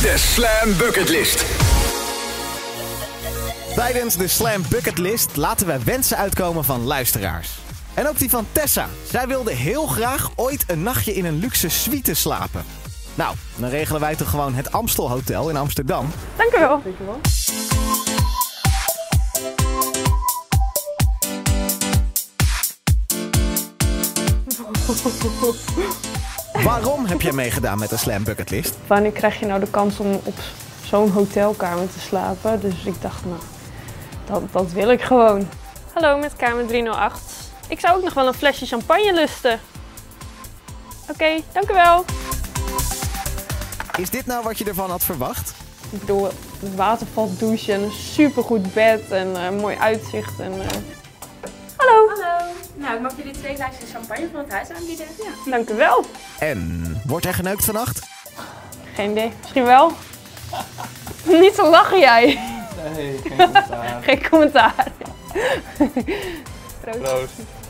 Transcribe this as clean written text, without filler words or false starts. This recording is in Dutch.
De Slam Bucketlist. Tijdens de Slam Bucketlist laten we wensen uitkomen van luisteraars. En ook die van Tessa. Zij wilde heel graag ooit een nachtje in een luxe suite slapen. Nou, dan regelen wij toch gewoon het Amstel Hotel in Amsterdam. Dank u wel. Waarom heb jij meegedaan met de Slam Bucketlist? Wanneer krijg je nou de kans om op zo'n hotelkamer te slapen? Dus ik dacht, nou, dat wil ik gewoon. Hallo, met kamer 308. Ik zou ook nog wel een flesje champagne lusten. Oké, dank u wel. Is dit nou wat je ervan had verwacht? Ik bedoel, het waterval douchen en een supergoed bed en een mooi uitzicht. En, Hallo. Hallo. Nou, ik mag jullie 2 glaasjes champagne van het huis aanbieden. Ja. Dank u wel. En wordt er geneukt vannacht? Geen idee. Misschien wel. Niet zo lachen jij. Nee, geen commentaar. Geen commentaar. Proost.